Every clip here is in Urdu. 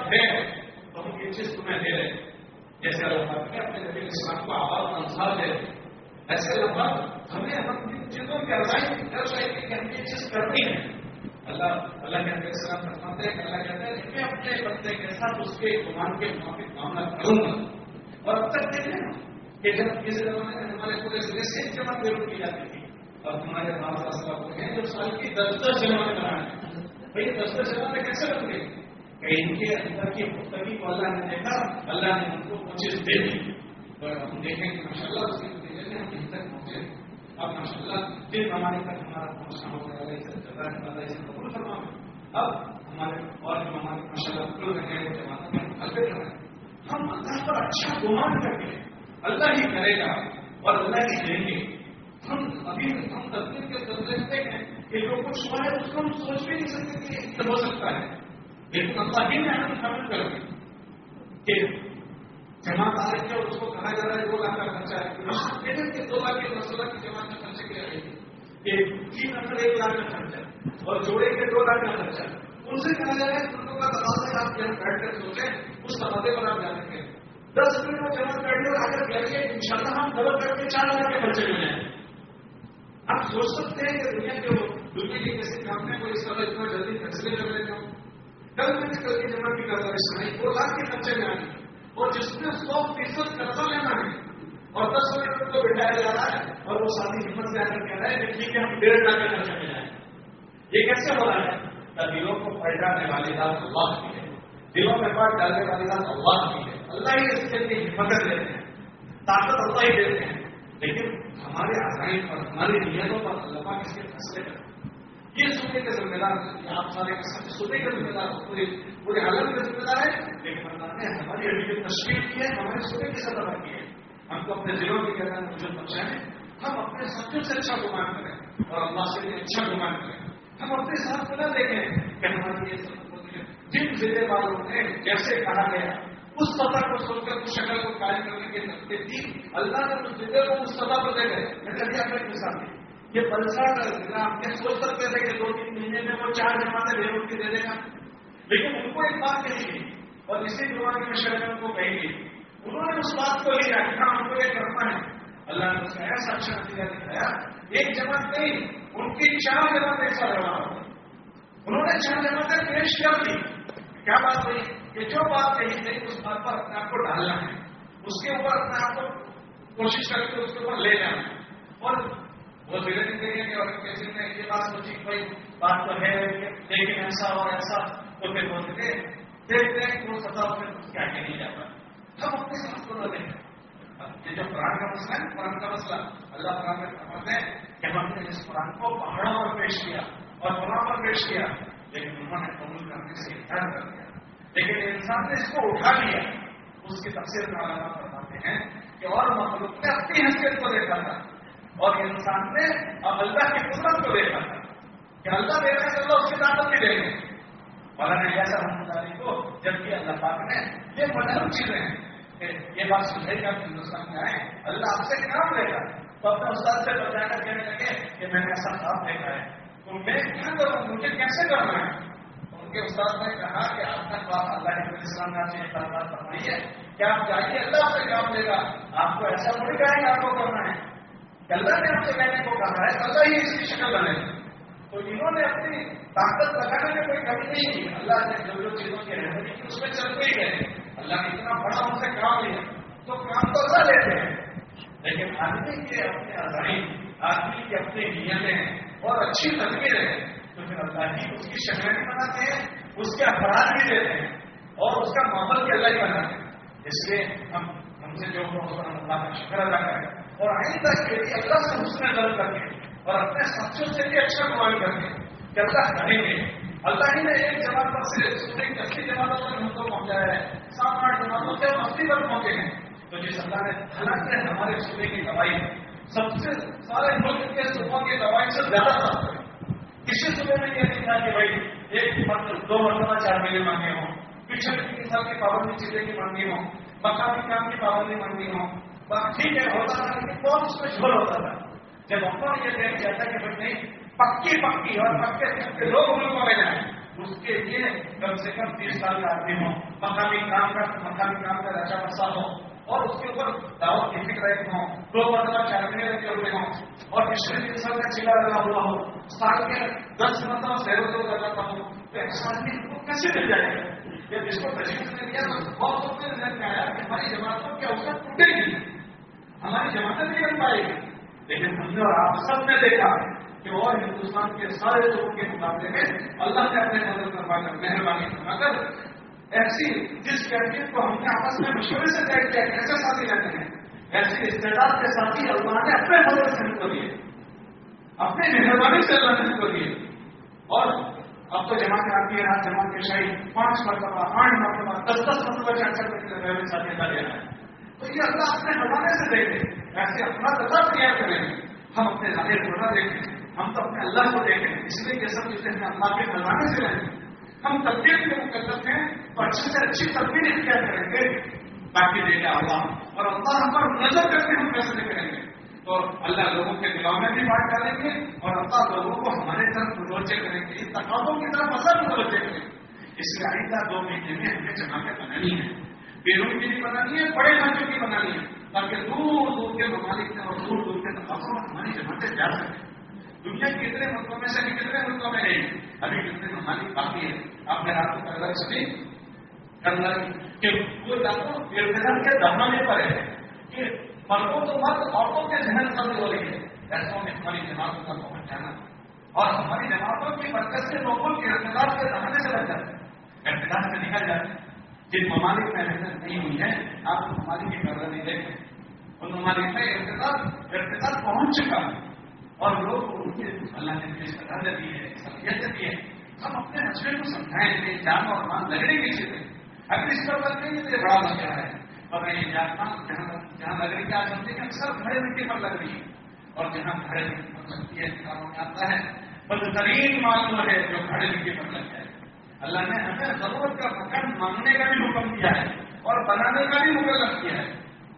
ہے تو ہم یہ چیز تمہیں دے رہے ہیں. جیسے اللہ تعالیٰ نے اپنے نبی اسلام کو آواز انصار دے رہے ہیں، ایسے اللہ ہمیں اپنی چیزوں کی ارزائی کی کہ ہم یہ چیز کرنی ہے. اللہ کے نبی السلام فرماتے ہیں کہ اللہ کہتا ہے کہ میں اپنے بندے کے ساتھ اس کے گمان کے موافق معاملہ کروں گا. اور اب تک دیکھیں نا کہ جب کسی زمانے میں ہمارے پورے ضلع سے ایک جمع ضرور کی جاتی تھی، اور ہمارے ماسا ہوتے ہیں جو سال کی 10 جمع بنائے. بھائی 10 جمع میں کیسے بن گئی کہ ان کے اندر کی پختگی کو اللہ نے دیکھا، اللہ نے ان کو کچھ چیز دے دی. اور ہم دیکھیں کہ ماشاء اللہ اس کے نتیجے میں ہم یہیں تک پہنچے. اب ماشاء اللہ جن ہمارے تک ہمارا پہنچنا ہو گیا اسے قبول فرما. اب ہمارے اور جو ہمارے ماشاء اللہ قبول رہے ہیں وہ جماعتوں میں ہم حل کر رہے ہیں. ہم اللہ پر اچھا گمان کر کے اللہ ہی کرے گا اور اللہ ہی دیں گے. ہم ابھی ہم تدبیر کے سمجھتے ہیں کہ جو کچھ ہوا ہے اس کو ہم سوچ بھی نہیں سکتے کہ یہ ہو سکتا ہے، لیکن اللہ ہی میں ہم شامل کریں گے کہ جماعت آ رہی ہے اور اس کو کہا جا رہا ہے 2 لاکھ کا خرچہ ہے. 2 لاکھ کے 10 لاکھ کی جماعت کے خرچے کے لیے کہ 3 نفر 1 لاکھ کا خرچہ اور جوڑے کے 2 لاکھ کا خرچہ. ان سے کہا جا رہا ہے ان کا تقاضا ہے آپ یہاں بیٹھ کر سوچیں، اس تقاضے پر آپ جا سکیں. 10 منٹ میں جمع کر لیں اور اگر کر کے ان شاء اللہ ہم ڈبل کر کے 4 لاکھ کے خرچے میں جائیں. آپ سوچ سکتے ہیں کہ دنیا کے کسی کام میں کوئی اس طرح اتنا جلدی فیصلے کر لیتا ہوں. کل میں نے کل کی جمع کی گزارش سنائی 2 لاکھ کے خرچے میں آئی اور جس میں 100% قرضہ لینا ہے اور 10 منٹ کو بٹھایا جا رہا ہے اور وہ ساتھی ہمت سے آ کر کہہ رہا ہے کہ ٹھیک ہے ہم 1.5 لاکھ کے خرچے میں جائیں. یہ کیسے ہو رہا ہے؟ دلوں کو پلٹانے والی ذات اللہ کی ہے، دلوں میں بات ڈالنے والی ذات اللہ کی ہے. اللہ ہی اس کے لیے مدد دیتے ہیں، طاقت اللہ ہی دیتے ہیں، لیکن ہمارے عزائم پر ہماری نیتوں پر اللہ اس کے فیصلے کرتے ہیں. یہ صوبے کے ذمہ دار آپ سارے صوبے کے ذمہ دار پورے عالم کے ذمہ دار ہے، لیکن اللہ نے ہماری ابھی جو تشکیل کی ہے ہمارے صوبے کی سطح پر کی ہے. ہم کو اپنے ضلعوں کی جگہ موجود پہنچائیں، ہم اپنے ساتھیوں سے اچھا گمان کریں اور اللہ سے بھی اچھا گمان کریں. ہم اپنے ساتھ نہ دیکھیں کہ ہماری یہ جن ضلع والوں نے جیسے کہا گیا اس سطح کو سوچ کر اس شکل کو قائم کرنے کی ترتیب دی، اللہ نے اس ضلع کو اس سطح پر دے گئے. میں کبھی آپ کے ساتھ یہ بلسا کا ضلع آپ کیا سوچ سکتے تھے کہ 2-3 مہینے میں وہ 4 جماعتیں بے کی دے دے گا، لیکن ان کو ایک بات کہی گئی اور اسی زمانے میں شہر میں ان کو کہی گئی. انہوں نے اس بات کو لیا کہ ہم کو یہ کرنا ہے. اللہ نے اس کا ایسا اچھا نتیجہ دکھایا، ایک جماعت نہیں ان کی 4 جماعتیں ایسا رہا. انہوں نے 4 جماعتیں پیش کر دی. کیا بات ہوئی کہ جو بات کہی گئی اس بات پر اپنے آپ کو ڈالنا ہے، اس کے اوپر اپنے آپ کو کوشش کر کے اس کے اوپر لے جانا ہے. اور وہ دھیرے دھیرے کہ اور کسی نے یہ بات سوچی بھائی بات تو ہے لیکن ایسا اور ایسا تو پھر بولتے دیکھتے ہیں کہ وہ سطح پہ کیا کہ نہیں جاتا. ہم اپنے ساتھ کو نہ دیکھیں. یہ جو قرآن کا مسئلہ ہے قرآن کا مسئلہ اللہ قرآن میں فرماتے ہیں کہ ہم نے اس قرآن کو پہاڑوں پر پیش کیا اور قرآن پر پیش کیا، لیکن انہوں نے قبول کرنے سے انکار کر دیا. لیکن انسان نے اس کو اٹھا لیا. اس کی تفسیر میں علامہ فرماتے ہیں کہ اور مخلوق نے اپنی حیثیت کو دیکھا تھا اور انسان نے اب اللہ کی قدرت کو دیکھا تھا کہ اللہ دیکھنے سے اللہ اس کی طاقت بھی دیں گے. مولانا ایسا رحمۃ کو جبکہ اللہ پاک نے یہ مجرم چیزیں ہیں کہ یہ بات سمجھے گا کہ ہندوستان میں آئے اللہ آپ سے کام لے گا تو اپنے استاد سے بتا کر کہنے لگے کہ میں نے ایسا خواب دیکھا ہے تو میں کیا کروں، مجھے کیسے کرنا ہے. ان کے استاد نے کہا کہ آپ کا خواب اللہ کے اسلام نے آپ سے ایک بات فرمائی ہے کہ آپ جائیے اللہ آپ سے کام لے گا. آپ کو ایسا تھوڑی کہا ہے آپ کو کرنا ہے کہ اللہ نے آپ سے کہنے کو کہا ہے اللہ ہی اس کی شکل بنے. تو انہوں نے اپنی طاقت لگانے میں کوئی کمی نہیں کی. اللہ نے جو چیزوں کی رہنمائی کی اس میں چلتے ہی گئے. اللہ نے اتنا بڑا ان سے کام لیا تو کام تو اللہ لیتے ہیں، لیکن آدمی کے اپنے عزائم، آدمی کی اپنی نیتیں اور اچھی تدبیریں تو پھر اللہ ہی اس کی شکلیں بھی بناتے ہیں، اس کے افراد بھی دیتے ہیں اور اس کا معامل بھی اللہ ہی بناتے ہیں. اس لیے ہم سے جو اللہ کا شکر ادا کریں اور آئندہ کے لیے اللہ سے حسن ظن کر کے اور اپنے ساتھیوں سے بھی اچھا گمان کر کے کہ اللہ کریں گے. اللہ ہی نے ایک جماعت پر سے ایک 80 جماعتوں تک ہم کو پہنچایا ہے، 7-8 جماعتوں سے ہم 80 تک پہنچے ہیں. تو جس اللہ نے حالانکہ ہمارے صوبے کی دوائی سب سے سارے ملک کے صوبوں کی دوائی سے زیادہ صاف ہے. کسی صوبے میں یہ نہیں تھا کہ بھائی 2 مرتبہ 4 مہینے مانگے ہوں، پچھلے 3 سال کی پابندی چیزیں کی مانگی ہوں، مقامی کام کی پابندی مانگی ہوں. ٹھیک ہے ہوتا تھا لیکن بہت اس میں جھول ہوتا تھا. جب ہم نے یہ دیکھ کیا تھا کہ بھائی نہیں پکی اور پکے لوگ ملکوں میں جائیں اس کے لیے کم سے کم 30 سال کا آدمی ہو، مقامی کام کا رچا بسا ہو، اور اس کے اوپر دعوت کی فکر رہتے ہوں، 2 مرتبہ 4 مہینے رکھے ہوئے ہوں، اور پچھلے 3 سال کا چلا لگا ہوا ہو، سال کے 10 مرتبہ سیروں سے لگاتا ہوں، تو ایسا آدمی کو کیسے مل جائے گا؟ جب جس کو تجویز نے دیا تو بہت لوگ نے نظر میں آیا کہ ہماری جماعت کو کیا اس کا ٹوٹے گی، ہماری جماعتیں نہیں بن پائے گی. لیکن ہم نے اور آپ سب نے دیکھا کہ اور ہندوستان کے سارے لوگوں کے مقابلے میں اللہ نے اپنے مدد کروا کر مہربانی کروا کر ایسی جس کیفیت کو ہم نے آپس میں مشورے سے طے کیا کیسے ساتھی رہتے ہیں، ایسی استعداد کے ساتھی اللہ نے اپنے مدد سے ہم کو دیے، اپنی مہربانی سے اللہ نے ہم کو دیے. اور اب تو جماعت آتی ہے، رات جماعت کے شاہی 5 مرتبہ 8 مرتبہ 10 مرتبہ 4 ساتھی کا دینا ہے. تو یہ اللہ اپنے حوالے سے دیکھیں، ایسے اپنا اللہ تیار کریں گے. ہم اپنے ظاہر کو نہ دیکھیں، ہم تو اپنے اللہ کو دیکھیں، اس لیے کہ سب چیزیں ہمیں اللہ کے حوالے سے رہیں. ہم تبدیل کے مقدس ہیں تو اچھی سے اچھی تبدیل اختیار کریں گے باقی دے گا اللہ، اور اللہ ہم پر نظر کر کے ہم فیصلے کریں گے. تو اللہ لوگوں کے دلوں میں بھی بات ڈالیں گے اور اللہ لوگوں کو ہمارے طرف متوجہ کریں گے، تقاضوں کی طرف اثر متوجہ کریں گے. اس لیے آئندہ 2 مہینے میں ہمیں جماعتیں بنانی ہے، بیرون کی بھی بنانی ہے، بڑے ڈھانچوں کی بنانی ہے، تاکہ دور دور کے ممالک میں اور دور دور کے تقاضوں میں ہماری جماعتیں جا سکیں. دنیا کے کتنے ملکوں میں سے کتنے ملکوں میں نہیں، ابھی کتنے ممالک باقی ہے. آپ نے رات کو پہلے سنی کرنا کہ وہ ارتداد کے دہانے پر ہے کہ مردوں تو مرد عورتوں کے ذہن سمجھ ہو رہی ہے. ایسوں میں ہماری جماعتوں کا پہنچ جانا اور ہماری جماعتوں کی برکت سے لوگوں کے ارتداد کے دہانے سے بچ جاتے ہیں، ارتداد سے نکل جاتے ہیں. جن ممالک میں محنت نہیں ہوئی ہے آپ ممالک کی قدر نہیں دیکھیں، ان ممالک میں ارتداد پہنچ چکا اور لوگ ان کے اللہ نے اس قدر دی ہے، صلاحیت دی ہے. ہم اپنے مسئلے کو سمجھائیں کہ جان اور مان لگنے کی چیزیں اگر اس پر لگ گئی تو بڑا مسئلہ ہے. اور یہ جاننا جہاں لگ رہی ہے آج ہم دیکھیں اکثر کھڑے مٹی پر لگ رہی ہے، اور جہاں کھڑے مٹی پر لگتی ہے کتابوں میں آتا ہے بدترین معلوم ہے جو کھڑے مٹی پر لگ جائے. اللہ نے ہمیں ضرورت کا مکان مانگنے کا بھی حکم دیا ہے اور بنانے کا بھی مقرر کیا ہے.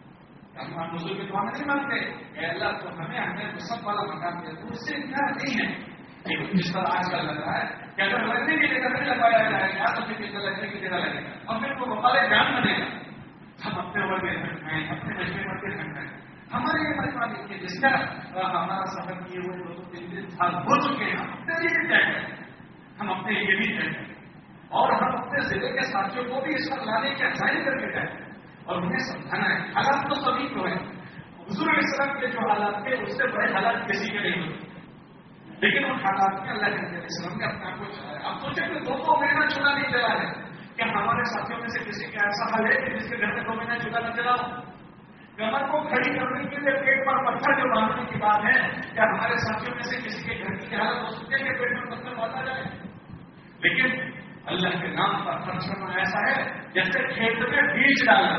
ہم حضور کی دعا میں نہیں مانگتے کہ اللہ تو ہمیں سب والا مکان دے، تو اس سے اتنا نہیں ہے. جس طرح آج کل لگ رہا ہے کہ اگر لگنے کی جگہ نہیں لگایا جائے گا تو پھر لگنے کی جگہ لگے گا اور پھر وہ وقالے جان بنے گا. ہم اپنے ورگ میں رکھیں، اپنے مجمے پر کے رکھیں. ہمارے یہ مجمع دیکھیے جس کا ہمارا سفر کیے ہوئے 2-3 سال ہو چکے ہیں، ہم اپنے لیے بھی طے کریں، ہم اپنے لیے بھی طے کریں اور ہم اپنے ضلع کے ساتھیوں کو بھی اس پر لانے کی افزائی کر کے طے کریں اور انہیں سمجھانا ہے. حالات تو سبھی کو ہیں، حضور علیہ السلام کے جو حالات تھے اس سے بڑے حالات کسی کے نہیں ہوتے، لیکن ان حالات میں اللہ کے اسلام نے اپنا کو چلایا. آپ سوچیں کہ 2 مہینہ چولہا نہیں چلا ہے، کیا ہمارے ساتھیوں میں سے کسی کا ایسا حال ہے کہ جس کے گھر میں 2 مہینہ چولہا نہ چلا ہو؟ کمر کو کھڑی کرنے کے لیے پیٹ پر پتھر جو باندھنے کی بات ہے، کیا ہمارے ساتھیوں میں سے کسی کے گھر کی حالت ہو سکتی ہے کہ پیٹ پر پتھر باندھا جائے؟ لیکن اللہ کے نام پر خرچ کرنا ایسا ہے جیسے کھیت میں بیج ڈالنا.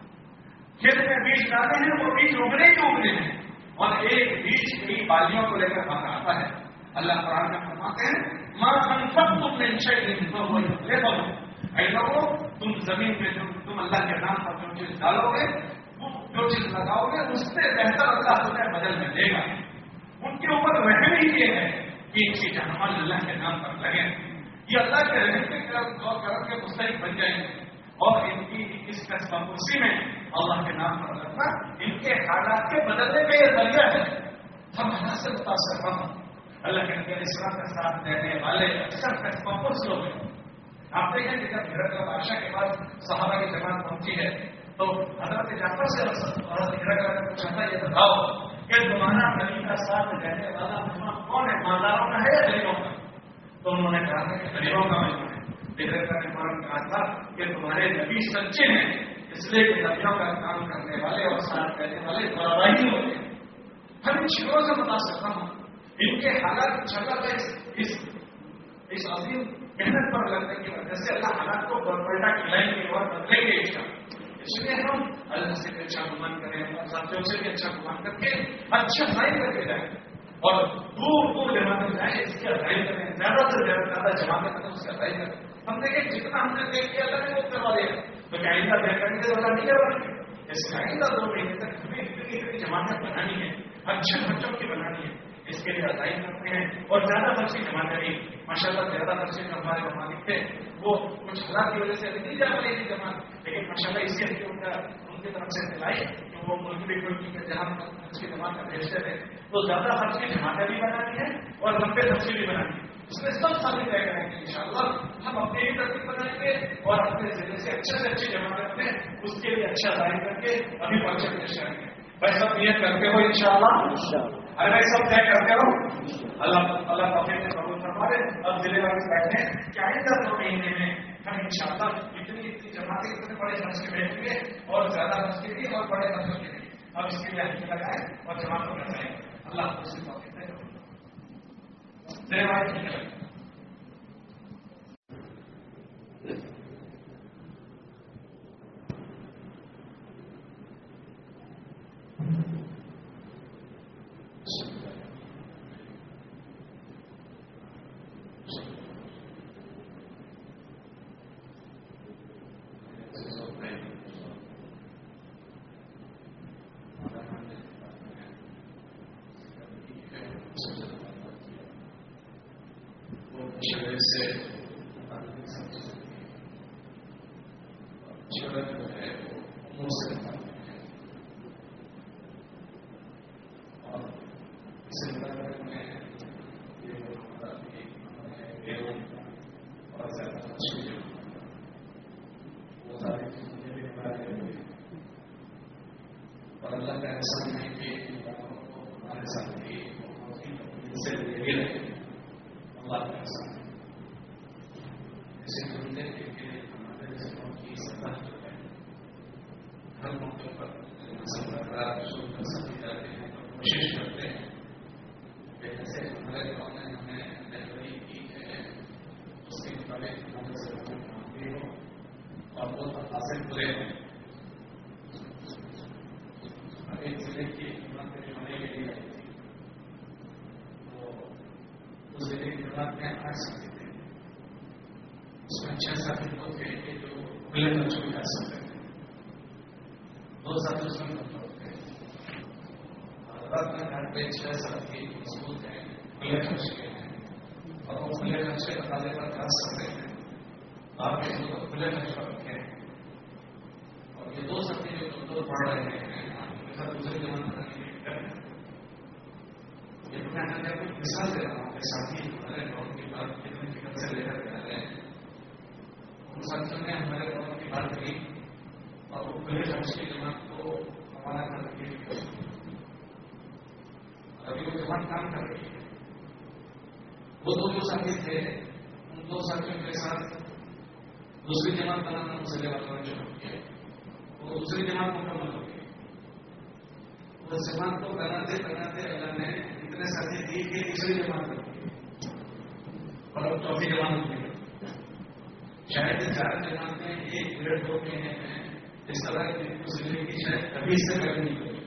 کھیت میں بیج ڈالے ہیں وہ بیج اگنے کے اگنے ہیں اور ایک بیج کی بالیوں کو لے کر باہر آتا ہے. اللہ قرآن میں فرماتے ہیں ماں انفقتم من شیء فهو یخلفه. اے لوگوں تم زمین میں تم اللہ کے نام پر جو چیز ڈالو گے، جو چیز لگاؤ گے، اس سے بہتر اللہ تمہیں بدل میں دے گا. ان کے اوپر رحم ہی یہ ہے کہ ان چیزیں ہمارے اللہ کے نام پر لگیں، یہ اللہ کے رحم کے کرم کے مستحق بن جائیں گے اور ان کی اس قسم میں اللہ کے نام پر لگنا ان کے حالات کے بدلنے کا یہ ذریعہ ہے. ہم یہاں سے متاثر ہوں. اللہ کے نبی علیہ السلام کا ساتھ دینے والے اکثر کسمپرس لوگ ہیں. آپ دیکھیں کہ جب ہرقل بادشاہ کے بعد صحابہ کی جماعت پہنچی ہے تو حضرت جعفر سے حضرت ہرقل نے پوچھا تھا یہ بتاؤ کہ تمہارا نبی کا ساتھ دینے والا مجمع کون ہے، مالداروں کا ہے یا غریبوں کا؟ تو انہوں نے کہا کہ غریبوں کا مجمع ہے. ہرقل نے فوراً کہا تھا کہ تمہارے نبی سچے ہیں، اس لیے کہ نبیوں کا کام کرنے والے اور ساتھ دینے والے بڑائی ہوتے ہیں. ہم ان چیزوں سے بتا سکتا ہوں ان کے حالات چل اس عظیم محنت پر لگنے کی وجہ سے اللہ حالات کو پلٹا کھلائیں گے اور بدلیں گے. اس لیے ہم اللہ سے بھی اچھا گمان کریں اور ساتھیوں سے بھی اچھا گمان کر کے اچھا افزائی کر کے جائیں اور دور دور جماعتیں جائیں، اس کی افزائی کریں، زیادہ سے زیادہ جماعتیں کریں، اس کی افزائی کریں. ہم دیکھیں جتنا ہم نے دیکھ کیا اللہ نے وہ کروا دیا تو کیا آئندہ دیکھ کرنے سے اللہ نہیں کروا دیں. اس کا آئندہ 2 مہینے تک ہمیں اتنی جماعتیں بنانی ہے، اچھے بچوں کی بنانی ہے. اس کے لیے ادائی کرتے ہیں. اور زیادہ خرچی جماعتیں بھی ماشاء اللہ زیادہ خرچی جو ہمارے ممالک تھے وہ کچھ حالات کی وجہ سے ابھی نہیں جا پائی تھی جماعت, لیکن ماشاء اللہ اسی ہفتے ان کی طرف سے دلائی کہ وہ ملک بھی ملک کے جہاں خرچ کی جماعت بھیجتے تھے تو زیادہ خرچ کی جماعتیں بھی بنانی ہے اور لمبے خرچی بھی بنانی ہے. اس میں سب سامنے طے کریں گے انشاءاللہ. ہم اپنے بھی ترتیب بنائیں گے اور اپنے ذریعے سے اچھی جماعت میں اس کے لیے اچھا ظاہر کر کے ابھی پرچے پیش کریں گے. بھائی سب نیت کرتے ہو انشاءاللہ, ارے بھائی سب طے کرتے ہو. اللہ توفیق سے قبول فرما دے. اب ضلع والے بیٹھے کہ آئندہ 2 مہینے میں ہم انشاءاللہ اتنی جماعتیں اتنے بڑے خرچ کے بیٹھیں گے اور زیادہ خرچ کے لیے اور بڑے خرچوں کے لیے اب اس کے لیے ہم لگائیں اور جماعت کو لگائیں. اللہ کو سے توفیق دے. سے جو ہے منہ سے اور اسے میں اور زیادہ وہ ساری چیزیں بھی اور اللہ کا احسان ہے کہ ہمارے ساتھ سے اللہ کا احسان ایسے بندے کے ہمارے رشتوں کی سطح جو ہے ہر موقع پر سمجھ جاتے ہیں اور کوشش کرتے ہیں کہ جیسے ہمارے گاؤں نے ہمیں رہبری کی ہے اس کے مطابق ہمارے سے مانگی ہو اور وہ حاصل پورے ہیں. ایک ضلع کی خدمت میں ہونے کے لیے آئی تھی تو اس ضلع کی خدمت میں 8 ساتھی تھے. اس میں 6 ساتھی لوگ تھے کہ جو کھلے بچوں میں جا سکتے تھے. 2 ساتھی اس میں مطلب تھے. رات میں گھر پہ 6 ساتھی مضبوط ہیں, کھلے خرچ کے ہیں اور وہ کھلے خرچ کے بتانے پر کھا سکتے ہیں. آپ کے لوگ کھلے خرچ پر رکھے اور یہ 2 ساتھی جو کمزور پڑھ رہے ہیں دوسرے جماعت یہ میں مثال دے رہا ہوں کہ ساتھی ہمارے گاؤں کی بات کتنے فکر سے لے کر کے آ رہے ہیں. ان ساتھیوں نے ہمارے گاؤں کی بات کی اور وہ کھلے خرچ کی جماعت کو ہمارا کر کے ابھی وہ جماعت کام کر رہی ہے. وہ 2 ساتھی تھے, ان 2 ساتھیوں کے ساتھ دوسری جماعت بنانا مسئلے والوں نے شروع کیا. وہ دوسری جماعت مکمل ہو گئی. اس جماعت کو بناتے بناتے اللہ نے اتنے ساتھی دی کہ تیسری جماعت ہوگی اور اب 4تھی جماعت ہوگی. شاید 4 جماعتیں 1-1.5-2 مہینے میں اس طرح کی کی شاید کبھی سے کبھی نہیں ہوگی.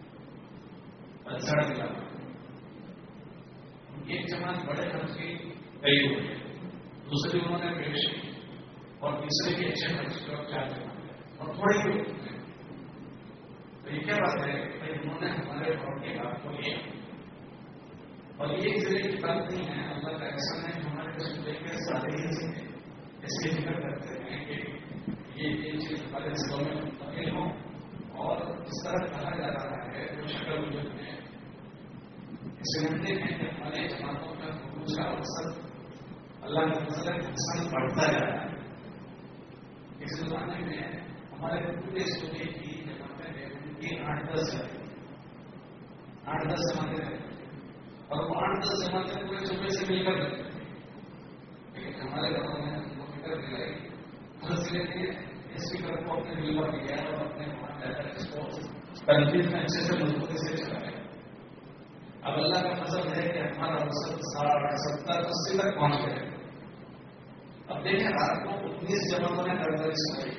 سڑک علاقہ ایک جماعت بڑے خرچ کی گئی ہوئی ہے, دوسری انہوں نے پیش کی اور تیسرے کی اچھے خرچ کی اور 4 جماعتیں اور تھوڑی ہوئی. تو یہ کیا بات ہے کہ انہوں نے ہمارے گاؤں کی بات کو لیا اور یہ ضلع کی بات نہیں ہے. اللہ کا احسان ہے ہمارے صوبے کے سارے ہی ضلع اس کی فکر کرتے ہیں کہ یہ چیز ہمارے ضلعوں میں منتقل ہو اور اس طرح کہا جا رہا ہے جو شکل وجود میں اس سمجھتے ہیں کہ ہمارے جماعتوں کا خروج کا مقصد اللہ کا فضل احسان بڑھتا جا رہا ہے. اس زمانے میں ہمارے پورے صوبے کی جماعتیں 8-10 جماعتیں رہتی اور وہ 8-10 جماعتیں پورے صوبے سے مل کر رہتی. لیکن ہمارے گاؤں میں ہم کو فکر دلائی ہر ضلع کے اس فکر کو اپنے دل پر لیا اور اپنے وہاں جا کر اس کو تنظیم میں اچھے سے مضبوطی سے چلایا. اب اللہ کا فضل ہے کہ ہمارا مقصد 60-70-80 تک پہنچ گئے. اب دیکھیں رات کو 19 جماعتوں نے کرداری سنائی.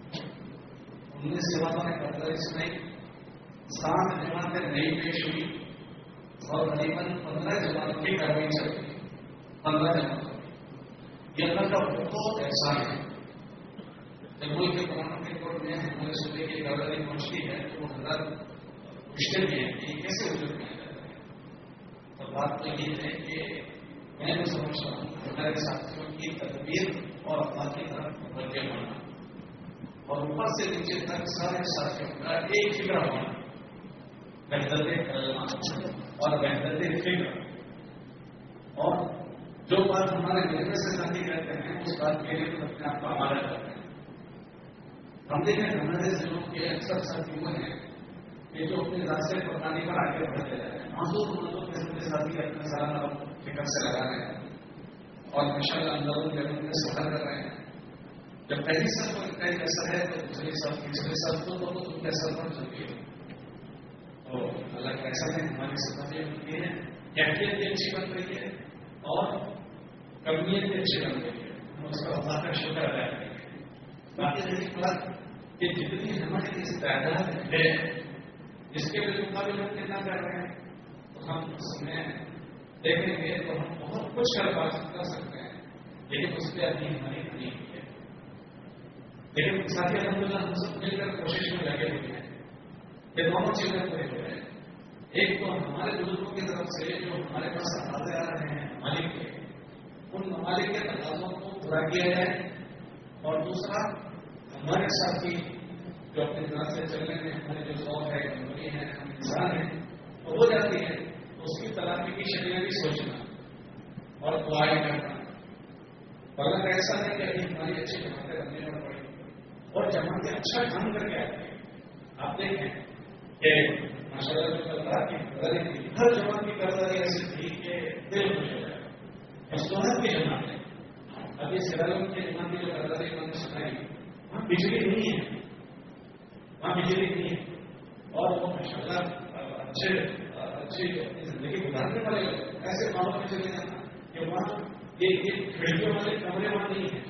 19 جماعتوں نے کرداری سنائی. 7 جماعتیں نئی پیش ہوئی اور تقریباً 15 جماعتوں کی کاروائی چل رہی. 15 جماعتوں یہ اللہ کا بہت احسان ہے. جب ملک کے قانون کے کوٹ میں ہمارے صوبے کی کاروائی پہنچتی ہے تو وہ حضرات پوچھتے بھی ہیں کہ کیسے وجود میں آ جاتا ہے. تو بات تو یہ ہے کہ میں تو سمجھتا ہوں ہمارے ساتھیوں کی تدبیر اور اللہ کی طرف متوجہ ہونا اور اوپر سے نیچے تک سارے ساتھیوں کا ایک فکر ہونا، وحدت کلمہ اور وحدت فکر، اور جو بات ہمارے ملنے سے ساتھی کہتے ہیں اس بات کے لیے تو اپنے آپ کو آمادہ کرتے ہیں۔ ہم دیکھیں ہمارے ضلعوں کے اکثر ساتھی وہ ہیں کہ جو اپنے راستے پکانے پر آگے بڑھتے جا رہے ہیں، معذور قسم کے ساتھی اپنا سالانہ فکر سے لگا رہے ہیں اور ماشاء اللہ اندر میں سفر کر رہے ہیں۔ جب پہلی سب کو اتنا ہی اثر ہے تو دوسری سب تیسرے سب کو تو تم کے اثر پڑ چکی ہے۔ تو اللہ کا ایسا ہے، ہماری صفاتیں ہوتی ہیں، کیفیت بھی اچھی بن رہی ہے اور کمیت بھی اچھی بن رہی ہے، ہم اس کا اللہ کا شکر ادا کریں گے۔ باقی رہی بات کہ جتنی ہماری استعداد ہے جس کے مقابلے ہم کتنا کر رہے ہیں تو ہم اس میں دیکھیں گے تو ہم بہت کچھ کر سکتے ہیں، لیکن اس پہ ابھی ہماری نہیں ہے۔ لیکن ساتھی الحمدللہ ہم سب مل کر کوشش میں لگے ہوئے ہیں کہ دونوں چیزیں پورے ہو رہے ہیں۔ ایک تو ہمارے بزرگوں کی طرف سے جو ہمارے پاس آتے آ رہے ہیں ممالک کے، ان ممالک کے تقاضوں کو پورا کیا جائے، اور دوسرا ہمارے ساتھی جو اپنے طرح سے چلنے میں ہمارے جو ذوق ہے، کمزوری ہے، ہم انسان ہیں، وہ ہو جاتی ہے تو اس کی تلافی کی شکلیں بھی سوچنا اور دعائیں کرنا۔ بلکہ ایسا ہے کہ ابھی ہماری اچھی جماعتیں بننے پر پڑی اور جماعتیں اچھا کام کر کے آتی ہیں۔ آپ دیکھیں کہ ماشاء اللہ جو کردار کی قدر تھی، ہر جماعت کی قدر ایسی تھی کہ دل خوش ہو جائے۔ مصلحت کی جماعت ہے، ابھی سیرالم کی جماعت کی جو قدر انہوں نے سنائی، وہاں بجلی نہیں ہے، وہاں بجلی نہیں ہے، اور وہ ماشاء اللہ اچھی اپنی زندگی گزارنے والے ایسے کاموں میں چلے جانا کہ وہاں یہ کھڑکیوں والے کمرے وہاں نہیں ہیں،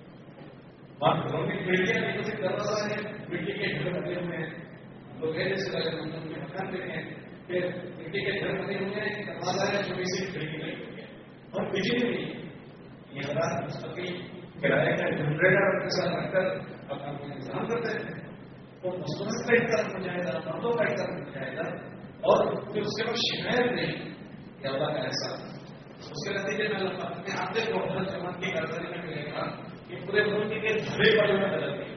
وہاں گھروں میں کھڑکیاں نہیں، کچھ دروازہ ہے، مٹی کے گھر بنے ہوئے ہیں، لوگ جیسے لگے مکان دیکھے ہیں، پھر مٹی کے گھر بنے ہوئے ہیں، دروازہ ہے جو کسی کھڑکی لگی ہوئی ہے اور بجلی نہیں ہے۔ یہ حالات مستقل کرایہ کا جنریٹر کے ساتھ رکھ کر اپنا کوئی انتظام کرتے ہیں تو مصنوعات کا ایک طرف ہو جائے گا، مردوں کا ایک طرف ہو جائے گا، اور پھر اس کے بعد شکایت نہیں کہ اللہ کا ایسا اس کے نتیجے میں اپنے آپ سے بہت جماعت کی کارکردگی میں ملے گا کہ پورے ملک کے دھڑے پر میں بدل گئی۔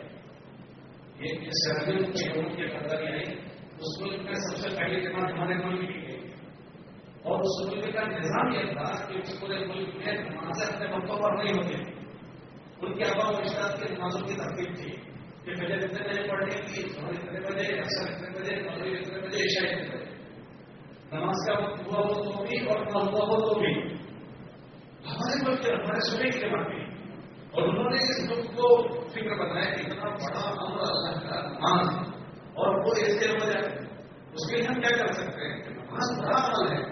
یہ سرحدوں کی حکومت کی کارکردگی آئی، اس ملک میں سب سے پہلی جماعت ہمارے ملک کی گئی اور اس ملک کا نظام یہ تھا کہ اس پورے ملک میں نمازیں اپنے وقتوں پر نہیں ہوتی، ان کے آبا و اجداد کے نمازوں کی ترتیب تھی کہ فجر اتنے بجے پڑھنے کی، ظہر اتنے بجے، عصر اتنے بجے، مغرب اتنے بجے، عشاء اتنے بجے، نماز کا وقت ہوا ہو تو بھی اور نہ ہوا ہو تو بھی ہمارے ملک کے ہمارے صوبے کی جماعت تھی، اور انہوں نے اس ملک کو فکر بنایا کہ اتنا بڑا امر اللہ کا نماز اور وہ ایسے ہو جائے، اس کے لیے ہم کیا کر سکتے ہیں کہ نماز بڑا عمل ہے۔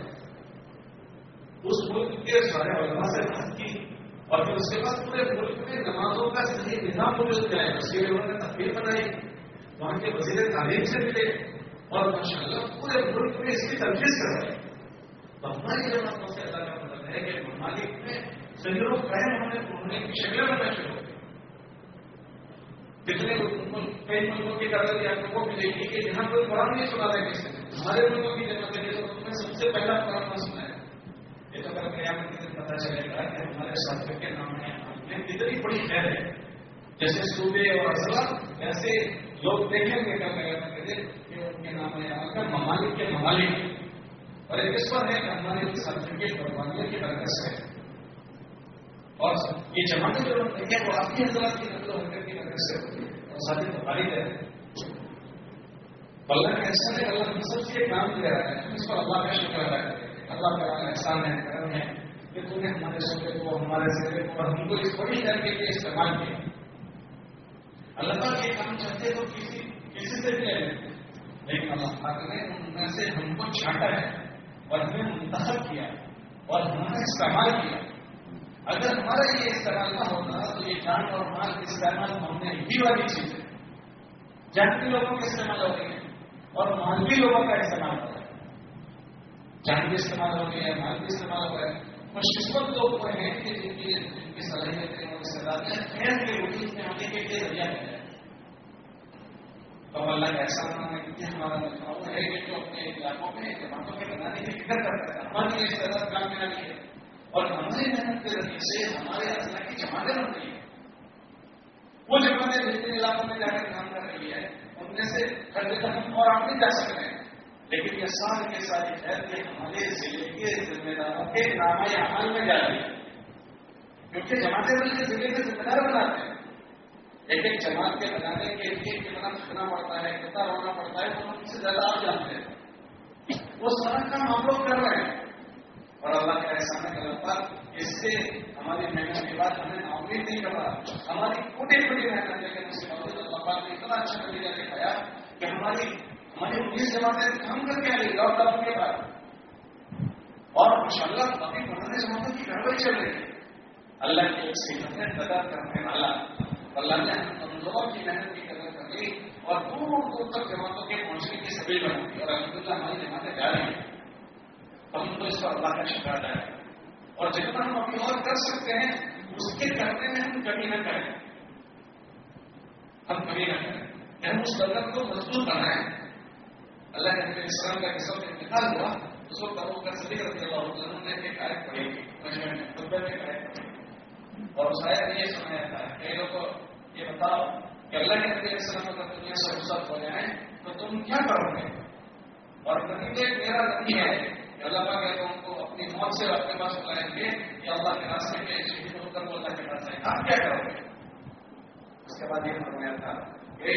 اس ملک کے سارے علماء سے بات کی اور پھر اس کے بعد پورے ملک میں نمازوں کا صحیح نظام موجود کیا ہے، اس کے لیے انہوں نے تحریر بنائی، وہاں کے وزیر تعلیم سے ملے اور ماشاء اللہ پورے ملک میں اس کی تنفیذ کروائی۔ تو ہماری جماعتوں سے اللہ کا مطلب ہے کہ ممالک میں زمینوں قائم ہونے کی شکلیں بننا شروع ہوئی۔ کتنے کئی ملکوں کی قدر آپ کو ملے گی کہ جہاں کوئی قرآن نہیں سنا رہے کسی نے، ہمارے ملکوں کی جماعتیں تو تمہیں سب سے پہلا قرآن نہ سنا ہے۔ یہ تو اگر قیامت کے دن پتہ چلے گا کہ ہمارے ساتھیوں کے نام میں کتنی بڑی خیر ہے، جیسے صوبے اور اضلاع ایسے لوگ دیکھیں گے کل قیامت کے دن کہ ان کے نام میں کا ممالک کے ممالک، اور ایک اس پر ہے کہ ہمارے ساتھیوں کی قربانیوں کی برکت ہے، اور یہ جماعتیں جو دیکھیں وہ آپ کی حضرات کی نقل و حرکت کی برکت سے ہوتی ہے اور ساتھی تو خالد ہے۔ اللہ کا ایسا ہے، اللہ ہم سب سے کام دے رہا ہے، اس پر اللہ کا شکر ادا کریں۔ اللہ کا احسان ہے، کرم ہے کہ تم نے ہمارے صوبے کو، ہمارے ضلع کو اور ہم کو اس بڑی طرح کے لیے استعمال کیا۔ اللہ تعالیٰ یہ کام چاہتے تو کسی سے بھی لے لیں، لیکن اللہ تعالیٰ نے ان میں سے ہم کو چھانٹا ہے اور ہمیں منتخب کیا اور ہمارا استعمال کیا۔ اگر ہمارا یہ استعمال نہ ہوتا تو یہ جان اور مال کا استعمال ہونے ہی والی چیز ہے، جان بھی لوگوں کا استعمال ہو رہی ہے اور مال بھی لوگوں کا استعمال ہو رہا ہے، جان بھی استعمال ہو رہی ہے، مال بھی استعمال ہو رہا ہے۔ خوش قسمت لوگ وہ ہیں کہ جن کی صلاحیتیں اور استعدادیں خیر کے وجود میں آنے کے لیے ذریعہ ہے۔ تو اب اللہ کا ایسا بنانا کہ ہمارا مجموعہ ہے کہ جو اپنے علاقوں میں جماعتوں کے بنانے کی فکر کرتا ہے، ہماری اس طرح کامیابی ہے اور ہماری محنت کے ذریعے سے ہمارے اضلاع کی جماعتیں بن رہی ہیں. وہ جماعتیں جتنے علاقوں میں جا کر کام کر رہی ہے ان میں سے ہر جگہ ہم اور آپ نہیں جا سکتے ہیں، لیکن یہ سال کے ساری خیر یہ ہمارے ضلع کے ذمہ داروں کے نامہ اعمال میں جا رہی ہے، کیونکہ جماعتیں مل کے ضلع کے ذمہ دار بناتے ہیں. ایک ایک جماعت کے بنانے کے لیے کتنا کھانا پڑتا ہے، کتنا رونا پڑتا ہے، تو ہم سے زیادہ آپ جانتے ہیں. وہ سارا کام ہم لوگ کر رہے ہیں اور اللہ کا احسان ہے کہ اس سے ہماری محنت کے بعد ہمیں نامید نہیں کر رہا. ہماری چھوٹی چھوٹی محنت لیکن اس کے باوجود اللہ نے اتنا اچھا نتیجہ دکھایا کہ ہماری 19 جماعتیں کام کر کے آئی لاک ڈاؤن کے بعد، اور ماشاءاللہ باقی پرانے جماعتوں کی گڑبڑی چل رہی ہے. اللہ کی ایک صفت ہے قدر کرنے والا. اللہ نے ہم کمزوروں کی محنت کی قدر کر لی اور دور دور تک جماعتوں کے پہنچنے کی سبیل بنا دی، اور الحمدللہ ہماری جماعتیں جا رہی ہیں. ہم تو اس پر اللہ کا شکر ادا ہے، اور جتنا ہم ابھی اور کر سکتے ہیں اس کے کرنے میں ہم کمی نہ کریں، ہم کمی نہ کریں کہ ہم اس قدر کو مضبوط بنائیں. اللہ کے نبی اسلام کا قصہ انتقال ہوا، اس وقت ابو بکر صدیق رضی اللہ عنہ نے ایک آیت پڑھی مجمع میں، خطبے میں ایک آیت پڑھی، اور اس آیت میں یہ سنایا تھا کہ لوگوں کو یہ بتاؤ کہ اللہ کے نبی اسلام اگر دنیا سے رخصت ہو جائیں تو تم کیا کرو گے؟ اور نبی میرا نبی ہے کہ اللہ پاک اگر ان کو اپنی موت سے اپنے پاس بلائیں گے یا اللہ کے راستے کے شہید ہو کر وہ اللہ کے پاس آئے، آپ کیا کرو گے؟ اس کے بعد یہ فرمایا تھا کہ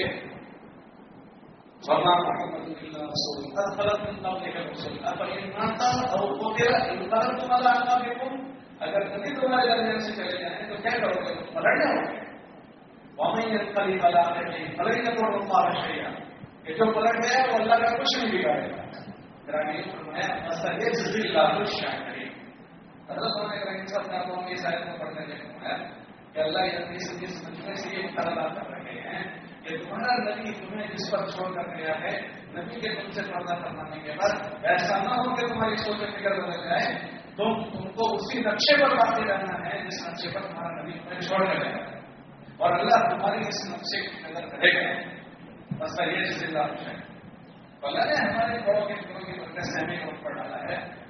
وما محمد الا رسول قد خلت من قبله الرسل افان مات او قتل انقلبتم على اعقابكم. اگر کبھی تمہارے درمیان سے چلے جائیں تو کیا کرو گے؟ پلٹ جاؤ گے. ومن ينقلب على عقبيه فلن يضر الله شيئا. کہ جو پلٹ گیا وہ اللہ کا کچھ نہیں بگاڑے گا. فرمایا فسيجزي الله الشاكرين. حضرت عمر کریم صاحب نے آپ کو اس آیت کو پڑھنے کے فرمایا کہ اللہ یہ سمجھنے سے یہ خیالات کر رہے ہیں کہ تمہارا نبی تمہیں جس پر چھوڑ کر گیا ہے، نبی کے تم سے پردہ فرمانے کے بعد ایسا نہ ہو کہ تمہاری سوچ و فکر بدل جائے، تم کو اسی نقشے پر باقی رہنا ہے جس نقشے پر تمہارا نبی تمہیں چھوڑ کر گیا، اور اللہ تمہاری اس نقشے کی قدر کرے گا. بس یہ چیز اللہ ہے. اللہ نے ہمارے بڑوں کے برکت سے ہمیں وقت پر ڈالا ہے.